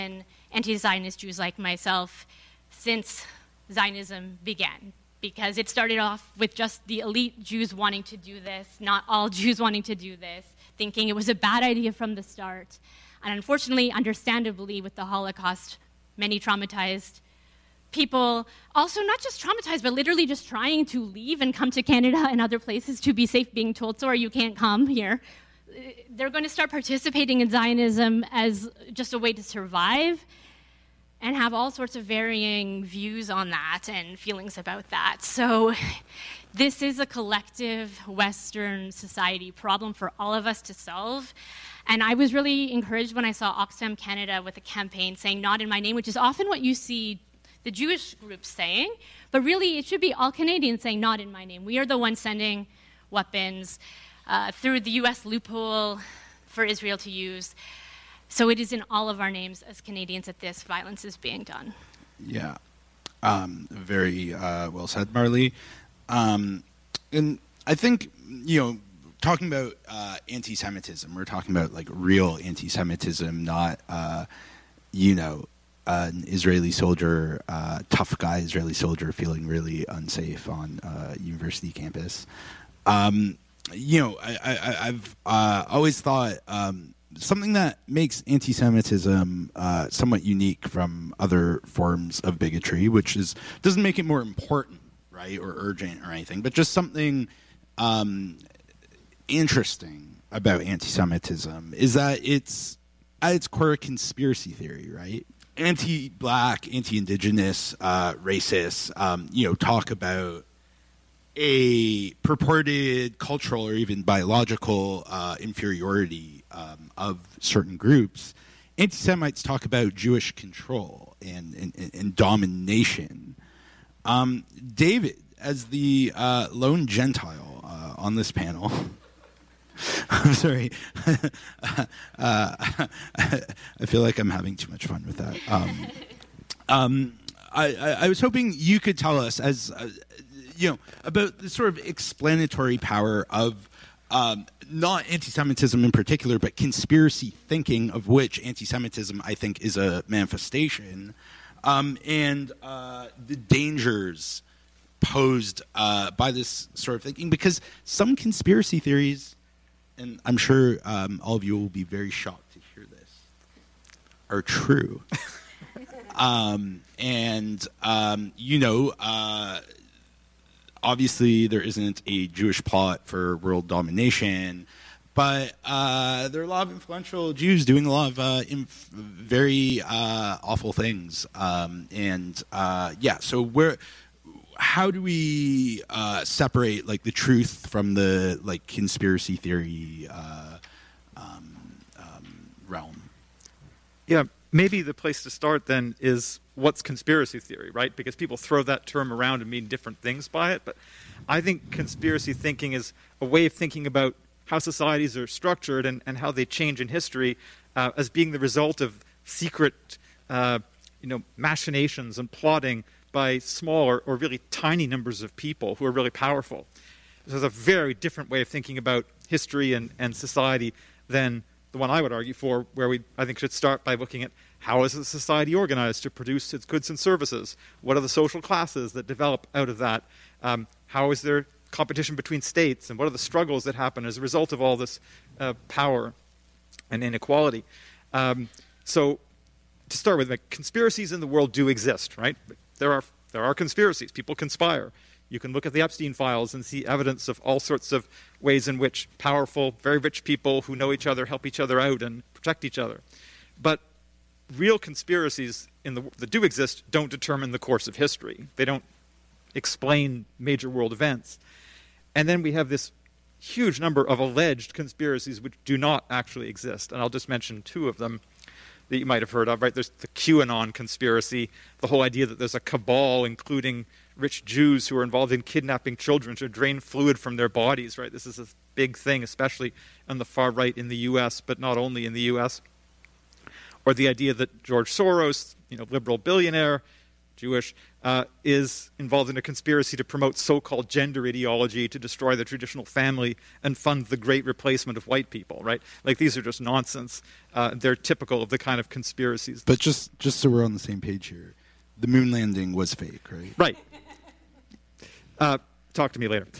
anti-Zionist Jews like myself since Zionism began, because it started off with just the elite Jews wanting to do this, not all Jews wanting to do this, thinking it was a bad idea from the start. And unfortunately, understandably, with the Holocaust, many traumatized people, also not just traumatized, but literally just trying to leave and come to Canada and other places to be safe, being told, sorry, you can't come here. They're going to start participating in Zionism as just a way to survive and have all sorts of varying views on that and feelings about that. So this is a collective Western society problem for all of us to solve. And I was really encouraged when I saw Oxfam Canada with a campaign saying, not in my name, which is often what you see the Jewish groups saying, but really it should be all Canadians saying, not in my name. We are the ones sending weapons through the US loophole for Israel to use. So it is in all of our names as Canadians that this violence is being done. Yeah, very well said, Marley. And I think, talking about anti-Semitism, we're talking about like real anti-Semitism, not, an Israeli soldier, tough guy Israeli soldier feeling really unsafe on a university campus. I've always thought something that makes anti-Semitism somewhat unique from other forms of bigotry, which doesn't make it more important, right, or urgent or anything, but just something interesting about anti-Semitism is that it's at its core a conspiracy theory, right? Anti-black, anti-indigenous racists, talk about a purported cultural or even biological inferiority of certain groups. Anti-Semites talk about Jewish control and domination. David, as the lone Gentile on this panel, I'm sorry. I feel like I'm having too much fun with that. I was hoping you could tell us, as about the sort of explanatory power of not anti-Semitism in particular, but conspiracy thinking, of which anti-Semitism, I think, is a manifestation, and the dangers posed by this sort of thinking. Because some conspiracy theories, and I'm sure all of you will be very shocked to hear this, are true. Obviously there isn't a Jewish plot for world domination, but there are a lot of influential Jews doing a lot of very awful things. So how do we separate like the truth from the like conspiracy theory realm? Yeah, maybe the place to start then is what's conspiracy theory, right? Because people throw that term around and mean different things by it. But I think conspiracy thinking is a way of thinking about how societies are structured and how they change in history as being the result of secret machinations and plotting by small or really tiny numbers of people who are really powerful. So it's a very different way of thinking about history and society than the one I would argue for, where I think should start by looking at how is a society organized to produce its goods and services? What are the social classes that develop out of that? How is there competition between states? And what are the struggles that happen as a result of all this power and inequality? So to start with, like, conspiracies in the world do exist, right? There are conspiracies. People conspire. You can look at the Epstein files and see evidence of all sorts of ways in which powerful, very rich people who know each other help each other out and protect each other. But real conspiracies that do exist don't determine the course of history. They don't explain major world events. And then we have this huge number of alleged conspiracies which do not actually exist. And I'll just mention two of them that you might have heard of, right? There's the QAnon conspiracy, the whole idea that there's a cabal, including rich Jews who are involved in kidnapping children to drain fluid from their bodies, right? This is a big thing, especially on the far right in the U.S., but not only in the U.S. Or the idea that George Soros, liberal billionaire, Jewish, is involved in a conspiracy to promote so-called gender ideology to destroy the traditional family and fund the great replacement of white people, right? Like, these are just nonsense. They're typical of the kind of conspiracies. But just so we're on the same page here, the moon landing was fake, right? Right. Talk to me later.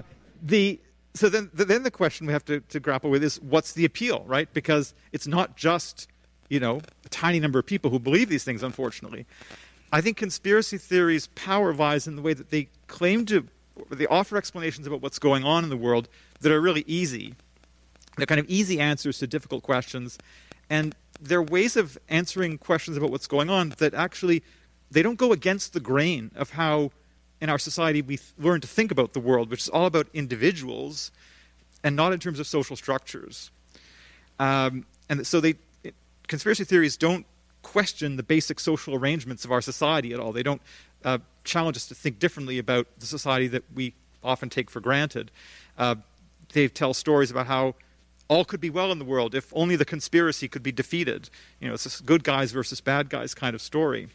So then the question we have to grapple with is, what's the appeal, right? Because it's not just, a tiny number of people who believe these things, unfortunately. I think conspiracy theories' power lies in the way that they they offer explanations about what's going on in the world that are really easy. They're kind of easy answers to difficult questions. And they're ways of answering questions about what's going on that actually, they don't go against the grain of how in our society we learn to think about the world, which is all about individuals and not in terms of social structures. And so conspiracy theories don't question the basic social arrangements of our society at all. They don't challenge us to think differently about the society that we often take for granted. They tell stories about how all could be well in the world if only the conspiracy could be defeated. It's this good guys versus bad guys kind of story.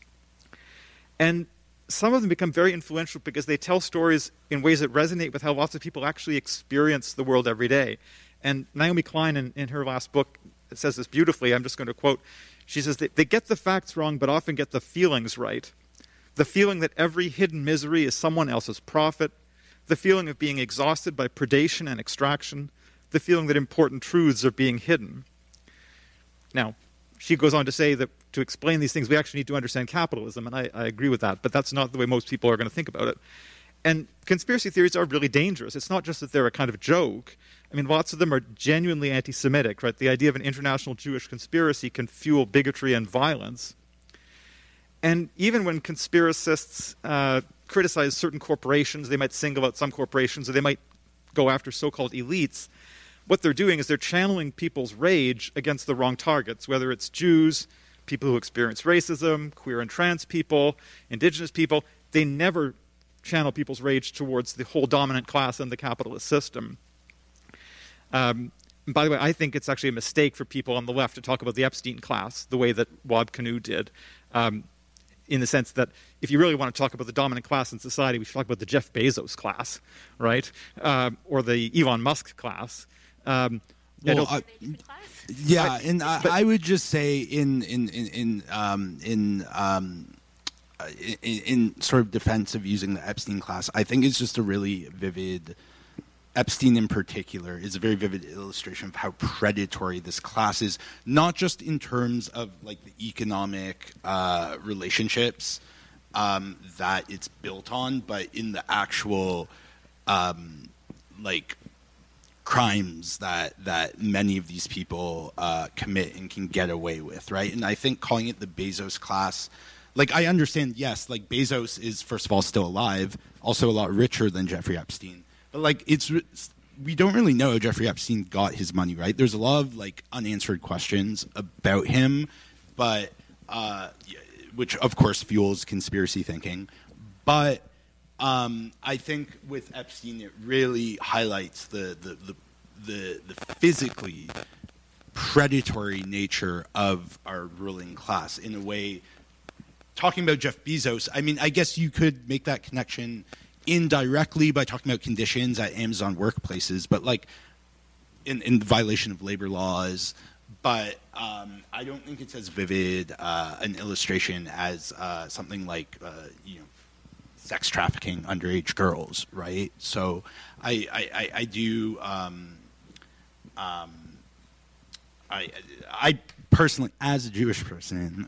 And some of them become very influential because they tell stories in ways that resonate with how lots of people actually experience the world every day. And Naomi Klein, in her last book, says this beautifully. I'm just going to quote. She says, they get the facts wrong, but often get the feelings right. The feeling that every hidden misery is someone else's profit. The feeling of being exhausted by predation and extraction. The feeling that important truths are being hidden. Now, she goes on to say that to explain these things, we actually need to understand capitalism, and I agree with that, but that's not the way most people are going to think about it. And conspiracy theories are really dangerous. It's not just that they're a kind of joke. I mean, lots of them are genuinely anti-Semitic, right? The idea of an international Jewish conspiracy can fuel bigotry and violence. And even when conspiracists criticize certain corporations, they might single out some corporations, or they might go after so-called elites. What they're doing is they're channeling people's rage against the wrong targets, whether it's Jews, people who experience racism, queer and trans people, indigenous people. They never channel people's rage towards the whole dominant class and the capitalist system. By the way, I think it's actually a mistake for people on the left to talk about the Epstein class the way that Wab Kinew did, in the sense that if you really want to talk about the dominant class in society, we should talk about the Jeff Bezos class, right? Or the Elon Musk class. And I would just say in sort of defense of using the Epstein class, I think it's just a really vivid. Epstein in particular is a very vivid illustration of how predatory this class is, not just in terms of like the economic relationships that it's built on, but in the actual like crimes that many of these people commit and can get away with, right? And I think calling it the Bezos class, like I understand, yes, like Bezos is first of all still alive, also a lot richer than Jeffrey Epstein. But like we don't really know how Jeffrey Epstein got his money, right? There's a lot of like unanswered questions about him, but which of course fuels conspiracy thinking. But I think with Epstein, it really highlights the physically predatory nature of our ruling class in a way. Talking about Jeff Bezos, I mean, I guess you could make that connection indirectly by talking about conditions at Amazon workplaces, but like in violation of labor laws. But I don't think it's as vivid an illustration as something like sex trafficking underage girls, right? So I do I personally, as a Jewish person,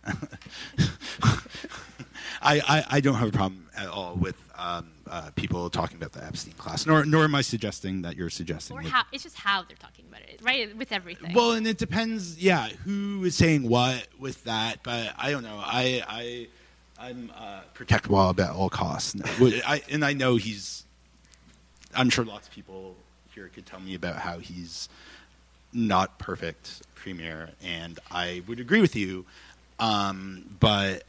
I don't have a problem at all with people talking about the Epstein class, nor am I suggesting that you're suggesting. Or how, it's just how they're talking about it, right? With everything. Well, and it depends, yeah, who is saying what with that, but I don't know. I'm protect Wab at all costs. And I know I'm sure lots of people here could tell me about how he's not perfect premier, and I would agree with you. But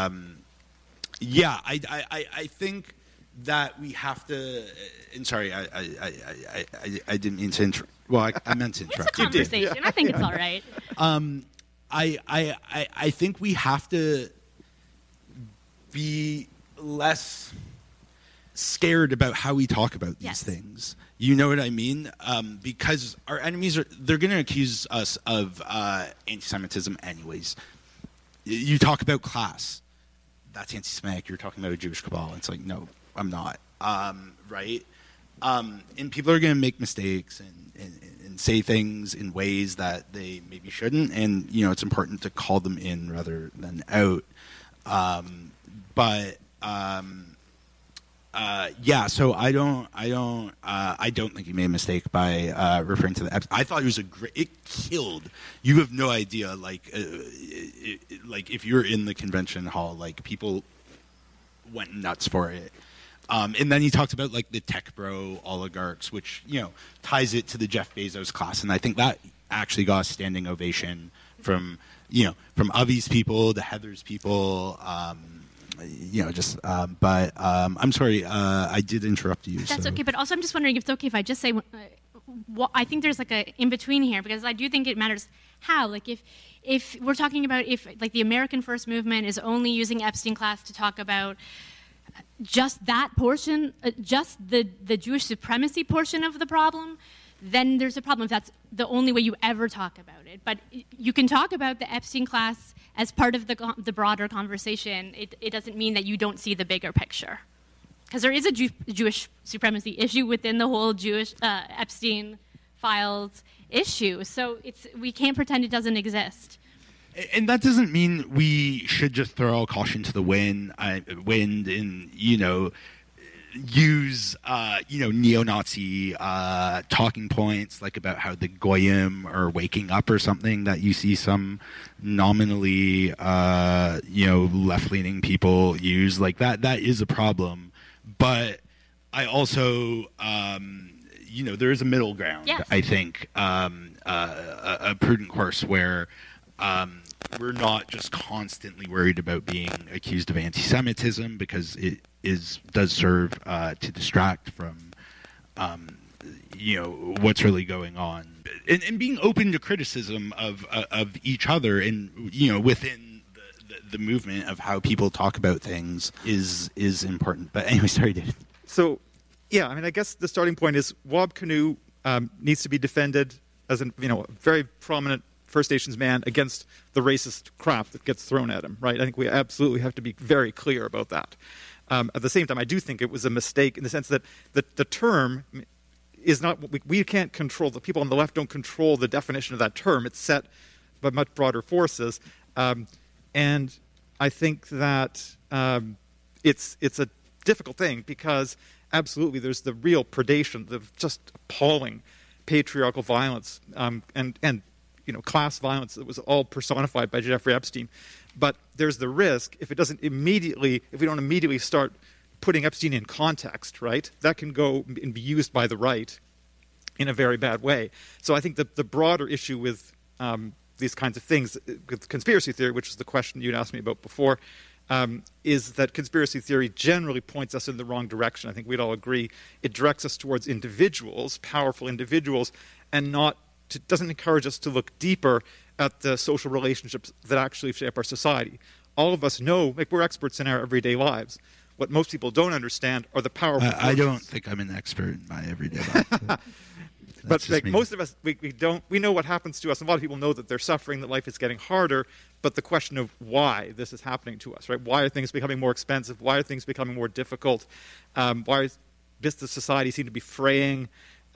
yeah, I think that we have to. And sorry, I didn't mean to. I meant to interrupt. It's a conversation. I think it's all right. I think we have to be less scared about how we talk about these Yes. things. You know what I mean? Because our enemies they're going to accuse us of anti-Semitism anyways. You talk about class. That's anti-Semitic. You're talking about a Jewish cabal. It's like, no, I'm not. Right? And people are going to make mistakes and say things in ways that they maybe shouldn't. And, it's important to call them in rather than out. So I don't think he made a mistake by referring to the. I thought it was it killed. You have no idea, like if you're in the convention hall, like people went nuts for it. And then he talked about like the tech bro oligarchs, which ties it to the Jeff Bezos class, and I think that actually got a standing ovation from Avi's people, the Heather's people. But I'm sorry, I did interrupt you. That's okay, but also I'm just wondering if it's okay if I just say, I think there's like a in-between here, because I do think it matters how. Like if we're talking about if like the American First Movement is only using Epstein class to talk about just that portion, just the Jewish supremacy portion of the problem, then there's a problem if that's the only way you ever talk about it. But you can talk about the Epstein class as part of the broader conversation. It doesn't mean that you don't see the bigger picture. Because there is a Jewish supremacy issue within the whole Jewish Epstein files issue. So we can't pretend it doesn't exist. And that doesn't mean we should just throw all caution to the wind and, use, neo-Nazi talking points, like about how the Goyim are waking up or something that you see some nominally, left-leaning people use. Like that is a problem. But I also, there is a middle ground, yes. I think, a prudent course where we're not just constantly worried about being accused of anti-Semitism, because it does serve to distract from what's really going on, and being open to criticism of each other, and within the movement of how people talk about things is important. But anyway, sorry, David. So, yeah, I mean, I guess the starting point is Wab Kinew needs to be defended as a very prominent First Nations man against the racist crap that gets thrown at him, right? I think we absolutely have to be very clear about that. At the same time, I do think it was a mistake in the sense that the term is not, we can't control, the people on the left don't control the definition of that term. It's set by much broader forces. And I think that it's a difficult thing, because absolutely there's the real predation, the just appalling patriarchal violence, and class violence that was all personified by Jeffrey Epstein. But there's the risk, if we don't immediately start putting Epstein in context, right, that can go and be used by the right in a very bad way. So I think the broader issue with these kinds of things, with conspiracy theory, which is the question you'd asked me about before, is that conspiracy theory generally points us in the wrong direction. I think we'd all agree. It directs us towards individuals, powerful individuals, and doesn't encourage us to look deeper at the social relationships that actually shape our society. All of us know, we're experts in our everyday lives. What most people don't understand are the powerful forces. I don't think I'm an expert in my everyday life. But most of us, we know what happens to us. A lot of people know that they're suffering, that life is getting harder, but the question of why this is happening to us, right? Why are things becoming more expensive? Why are things becoming more difficult? Why does the society seem to be fraying?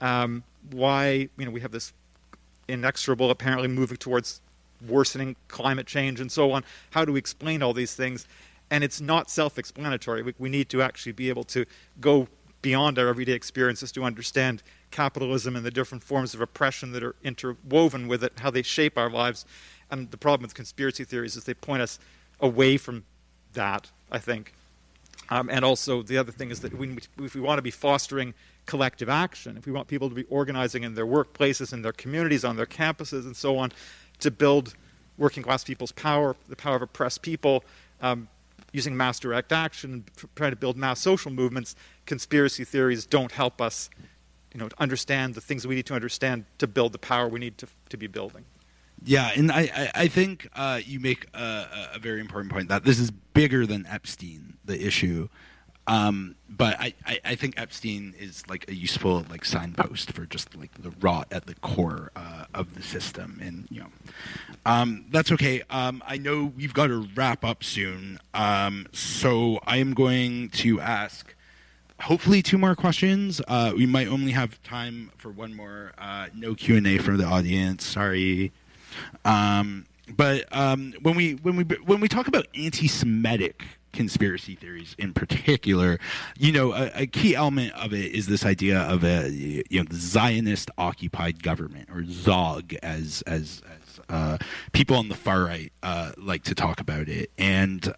Why, we have this inexorable, apparently moving towards worsening climate change and so on. How do we explain all these things? And it's not self-explanatory. We need to actually be able to go beyond our everyday experiences to understand capitalism and the different forms of oppression that are interwoven with it, how they shape our lives. And the problem with conspiracy theories is they point us away from that, I think. And also the other thing is that if we want to be fostering collective action, if we want people to be organizing in their workplaces, in their communities, on their campuses, and so on, to build working class people's power, the power of oppressed people, using mass direct action, trying to build mass social movements, conspiracy theories don't help us, to understand the things we need to understand to build the power we need to be building. Yeah, and I think you make a very important point that this is bigger than Epstein, the issue. But I think Epstein is like a useful like signpost for just like the rot at the core of the system, and that's okay. I know we've got to wrap up soon, so I am going to ask hopefully 2 more questions. We might only have time for 1 more. No Q&A from the audience. Sorry. But when we talk about anti-Semitic conspiracy theories in particular, a key element of it is this idea of the Zionist occupied government, or ZOG, as people on the far right like to talk about it. And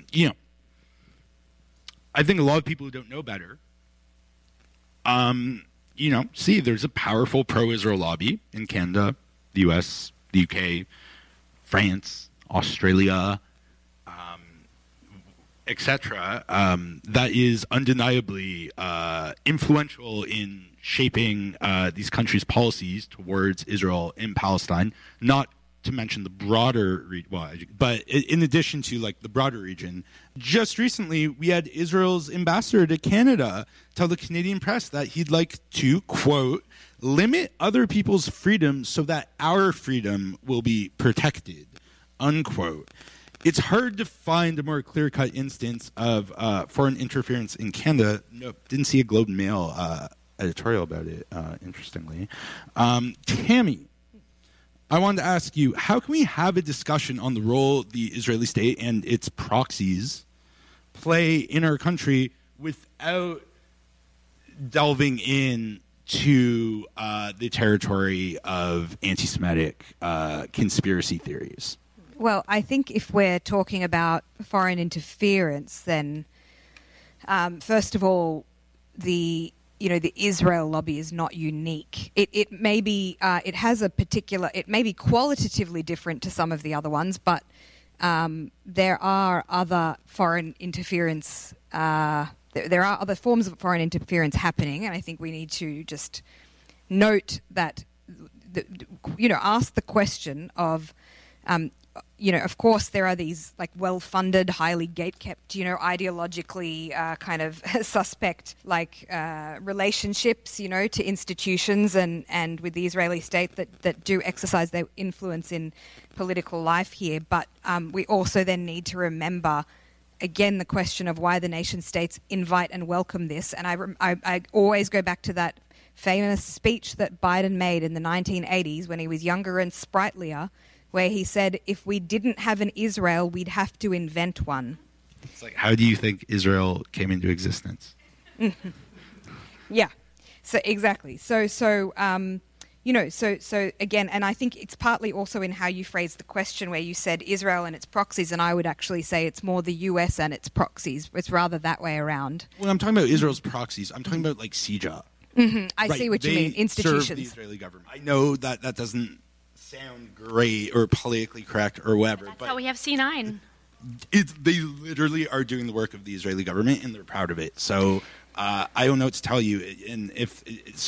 I think a lot of people who don't know better, see there's a powerful pro-Israel lobby in Canada, the US, the UK, France, Australia, etc., that is undeniably influential in shaping these countries' policies towards Israel and Palestine, not to mention the broader but in addition to like the broader region. Just recently, we had Israel's ambassador to Canada tell the Canadian press that he'd like to, quote, limit other people's freedom so that our freedom will be protected, unquote. It's hard to find a more clear-cut instance of foreign interference in Canada. Nope, didn't see a Globe and Mail editorial about it, interestingly. Tammy, I wanted to ask you, how can we have a discussion on the role the Israeli state and its proxies play in our country without delving into the territory of anti-Semitic conspiracy theories? Well, I think if we're talking about foreign interference, then first of all, the Israel lobby is not unique. It may be it has a particular, it may be qualitatively different to some of the other ones, but there are other foreign interference. There are other forms of foreign interference happening, and I think we need to just note that, ask the question of. Of course, there are these like well-funded, highly gate-kept, ideologically kind of suspect like relationships, to institutions and with the Israeli state that do exercise their influence in political life here. But we also then need to remember, again, the question of why the nation states invite and welcome this. And I always go back to that famous speech that Biden made in the 1980s when he was younger and sprightlier, where he said, if we didn't have an Israel, we'd have to invent one. It's like, how do you think Israel came into existence? Yeah, so exactly. So again, and I think it's partly also in how you phrased the question, where you said Israel and its proxies, and I would actually say it's more the US and its proxies. It's rather that way around. When I'm talking about Israel's proxies, I'm talking about like CIJA. Mm-hmm. I see what you mean, institutions. Serve the Israeli government. I know that doesn't sound great or politically correct or whatever. That's how we have C9. They literally are doing the work of the Israeli government, and they're proud of it. So I don't know what to tell you. And if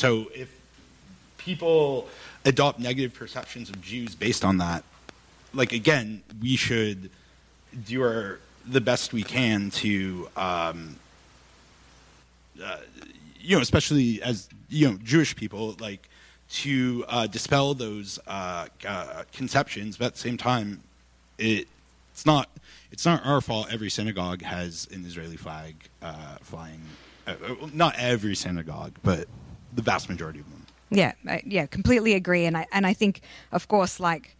people adopt negative perceptions of Jews based on that, like, again, we should do the best we can to, especially as Jewish people, like, to dispel those conceptions. But at the same time, it's not our fault every synagogue has an Israeli flag flying. Not every synagogue, but the vast majority of them. Yeah, completely agree. And I think, of course, like,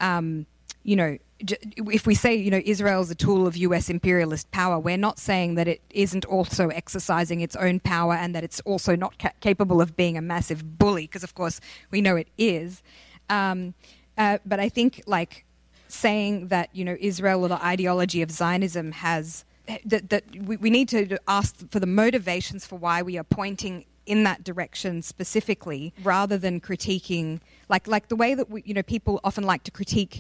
if we say, Israel's a tool of US imperialist power, we're not saying that it isn't also exercising its own power and that it's also not capable of being a massive bully, because, of course, we know it is. But I think, like, saying that, Israel or the ideology of Zionism has... that we need to ask for the motivations for why we are pointing in that direction specifically, rather than critiquing... Like the way that people often like to critique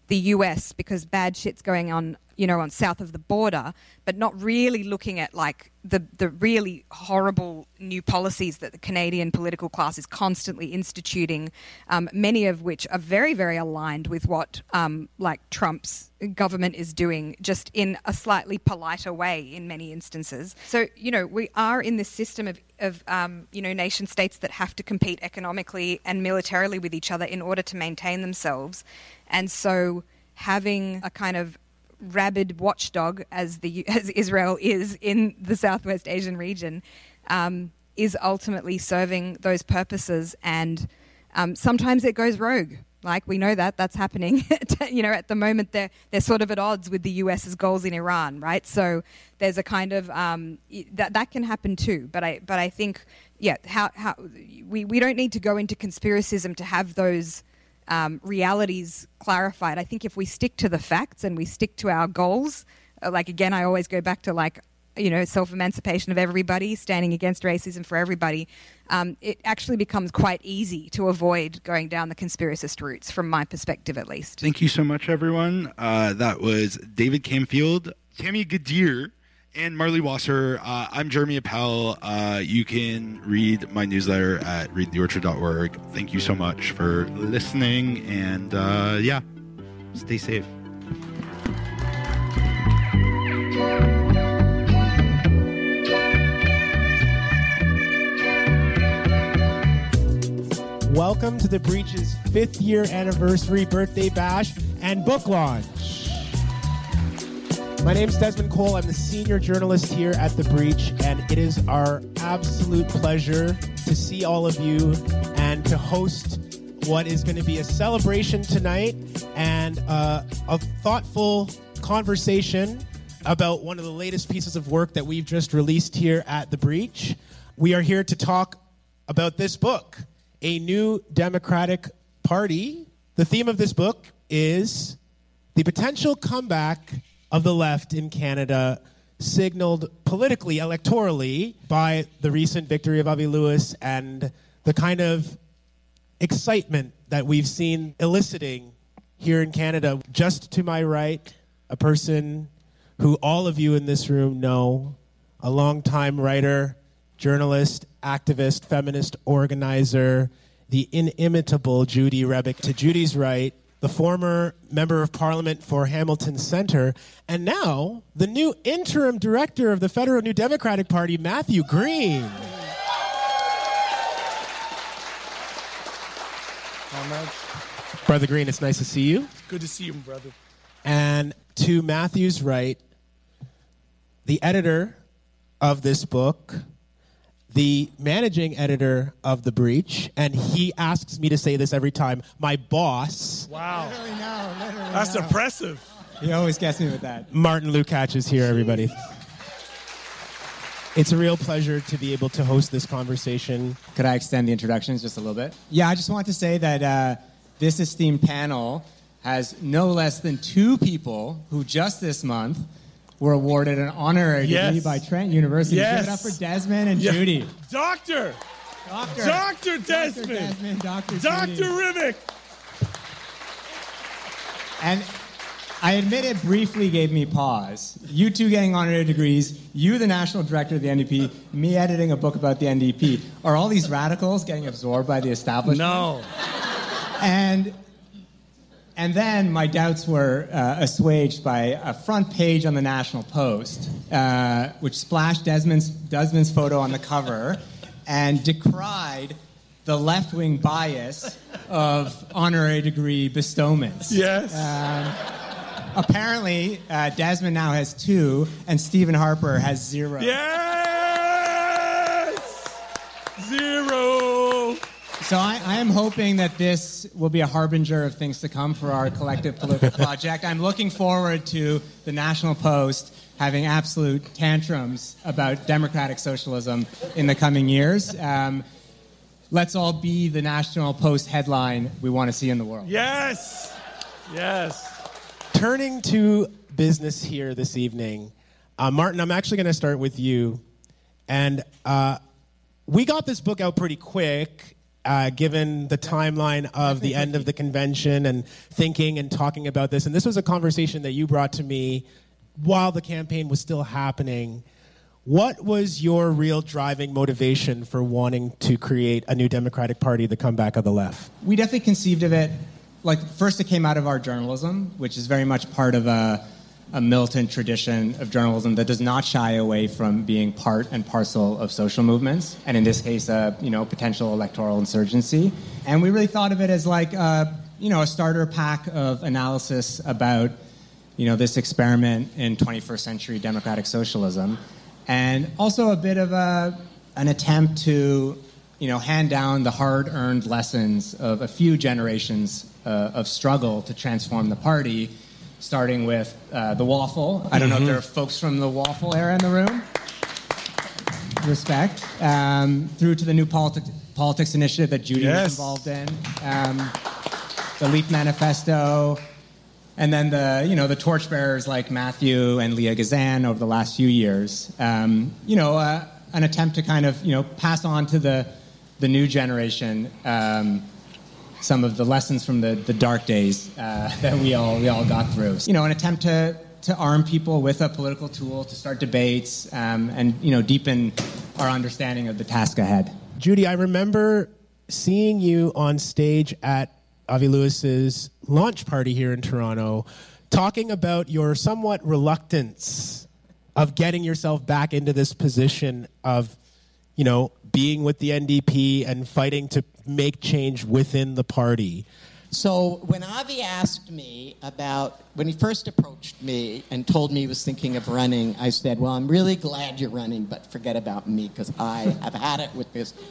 the US because bad shit's going on, on south of the border, but not really looking at like the really horrible new policies that the Canadian political class is constantly instituting, many of which are very, very aligned with what like Trump's government is doing, just in a slightly politer way in many instances. So, we are in this system of nation states that have to compete economically and militarily with each other in order to maintain themselves. And so having a kind of rabid watchdog, as Israel is in the Southwest Asian region, is ultimately serving those purposes. And sometimes it goes rogue. Like, we know that's happening. At the moment they're sort of at odds with the US's goals in Iran, right? So there's a kind of that can happen too. But I think how we don't need to go into conspiracism to have those realities clarified. I think if we stick to the facts and we stick to our goals, again, I always go back to self-emancipation of everybody, standing against racism for everybody, it actually becomes quite easy to avoid going down the conspiracist routes, from my perspective at least. Thank you so much, everyone. That was David Camfield, Tammy Gadir, and Marley Wasser. I'm Jeremy Appel. You can read my newsletter at readtheorchard.org. Thank you so much for listening, and stay safe. Welcome to The Breach's 5th year anniversary birthday bash and book launch. My name's Desmond Cole. I'm the senior journalist here at The Breach, and it is our absolute pleasure to see all of you and to host what is going to be a celebration tonight and a thoughtful conversation about one of the latest pieces of work that we've just released here at The Breach. We are here to talk about this book, A New Democratic Party. The theme of this book is the potential comeback of the left in Canada, signaled politically, electorally, by the recent victory of Avi Lewis and the kind of excitement that we've seen eliciting here in Canada. Just to my right, a person who all of you in this room know, a longtime writer, journalist, activist, feminist organizer, the inimitable Judy Rebick. To Judy's right, the former member of parliament for Hamilton Centre, and now the new interim director of the Federal New Democratic Party, Matthew Green. Brother Green, it's nice to see you. Good to see you, brother. And to Matthew's right, the editor of this book, the managing editor of The Breach, and he asks me to say this every time, my boss. Wow. Literally That's now. impressive. He always gets me with that. Martin Lukács is here, everybody. It's a real pleasure to be able to host this conversation. Could I extend the introductions just a little bit? Yeah, I just want to say that this esteemed panel has no less than 2 people who just this month were awarded an honorary degree by Trent University. Yes. Give it up for Desmond and Judy. Dr. Desmond. Dr. Dr. Rivik. And I admit it briefly gave me pause. You two getting honorary degrees, you the national director of the NDP, me editing a book about the NDP. Are all these radicals getting absorbed by the establishment? No. And then my doubts were assuaged by a front page on the National Post, which splashed Desmond's photo on the cover and decried the left-wing bias of honorary degree bestowments. Yes. Apparently, Desmond now has 2, and Stephen Harper has 0. Yes! 0. So I am hoping that this will be a harbinger of things to come for our collective political project. I'm looking forward to the National Post having absolute tantrums about democratic socialism in the coming years. Let's all be the National Post headline we want to see in the world. Yes. Turning to business here this evening, Martin, I'm actually going to start with you. And we got this book out pretty quick. given the timeline of the end of the convention and thinking and talking about this. And this was a conversation that you brought to me while the campaign was still happening. What was your real driving motivation for wanting to create a new Democratic Party, the comeback of the left? We definitely conceived of it, like, first it came out of our journalism, which is very much part of a militant tradition of journalism that does not shy away from being part and parcel of social movements, and in this case, potential electoral insurgency. And we really thought of it as like, a starter pack of analysis about, this experiment in 21st century democratic socialism, and also a bit of an attempt to, hand down the hard-earned lessons of a few generations of struggle to transform the party, starting with the waffle. I don't know if there are folks from the waffle era in the room. Respect. Through to the new politics initiative that Judy was involved in. The LEAP Manifesto. And then the torchbearers like Matthew and Leah Gazan over the last few years. An attempt to kind of, pass on to the new generation some of the lessons from the dark days that we all got through. An attempt to arm people with a political tool to start debates and deepen our understanding of the task ahead. Judy, I remember seeing you on stage at Avi Lewis's launch party here in Toronto, talking about your somewhat reluctance of getting yourself back into this position of, being with the NDP and fighting to make change within the party. So when Avi asked me when he first approached me and told me he was thinking of running, I said, well, I'm really glad you're running, but forget about me because I have had it with this.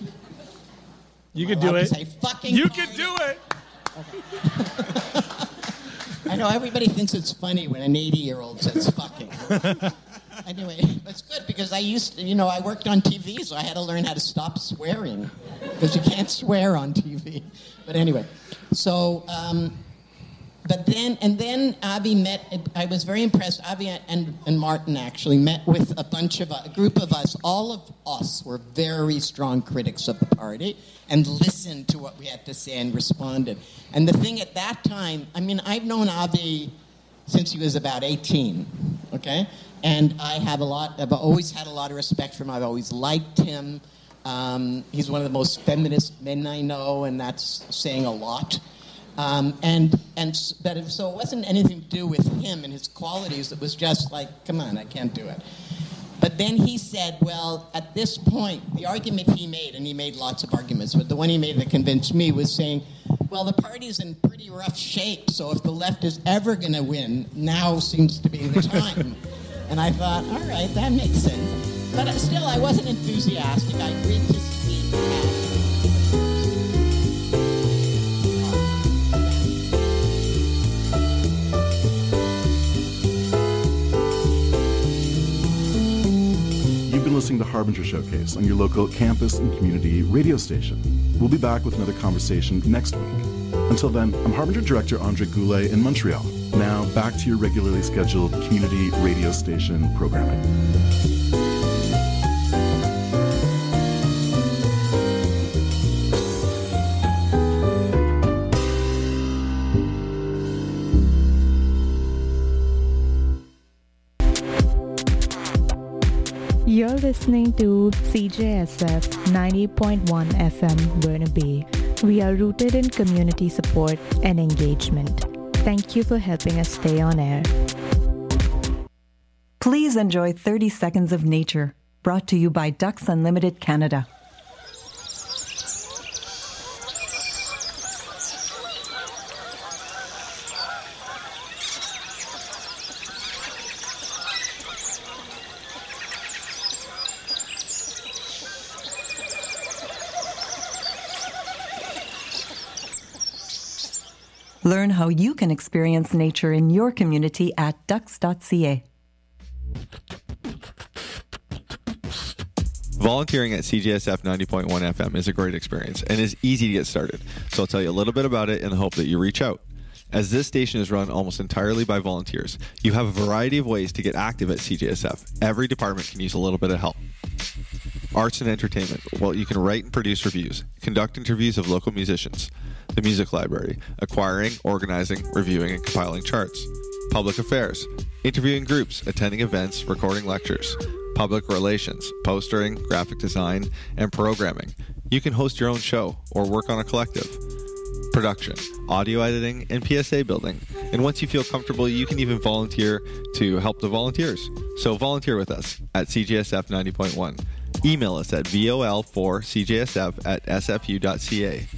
You can do it. You can do it. Okay. I know everybody thinks it's funny when an 80-year-old says fucking. Anyway, it's good because I I worked on TV, so I had to learn how to stop swearing because you can't swear on TV. But anyway, so, but then Avi met, I was very impressed. Avi and Martin actually met with a group of us. All of us were very strong critics of the party and listened to what we had to say and responded. And the thing at that time, I've known Avi since he was about 18, okay? And I've always had a lot of respect for him. I've always liked him. He's one of the most feminist men I know, and that's saying a lot. So it wasn't anything to do with him and his qualities. It was just like, come on, I can't do it. But then he said, well, at this point, the argument he made, and he made lots of arguments, but the one he made that convinced me was saying, well, the party's in pretty rough shape, so if the left is ever going to win, now seems to be the time. And I thought, all right, that makes sense. But still, I wasn't enthusiastic. I agreed to speak at You've been listening to Harbinger Showcase on your local campus and community radio station. We'll be back with another conversation next week. Until then, I'm Harbinger Director Andre Goulet in Montreal. Now, back to your regularly scheduled community radio station programming. You're listening to CJSF 90.1 FM Burnaby. We are rooted in community support and engagement. Thank you for helping us stay on air. Please enjoy 30 Seconds of Nature, brought to you by Ducks Unlimited Canada. Learn how you can experience nature in your community at ducks.ca. Volunteering at CJSF 90.1 FM is a great experience and is easy to get started. So I'll tell you a little bit about it in the hope that you reach out. As this station is run almost entirely by volunteers, you have a variety of ways to get active at CJSF. Every department can use a little bit of help. Arts and entertainment. Well, you can write and produce reviews, conduct interviews of local musicians. The music library. Acquiring, organizing, reviewing, and compiling charts. Public affairs. Interviewing groups, attending events, recording lectures. Public relations, postering, graphic design, and programming. You can host your own show or work on a collective. Production, audio editing, and PSA building. And once you feel comfortable, you can even volunteer to help the volunteers. So volunteer with us at CJSF 90.1. Email us at vol4cjsf@sfu.ca.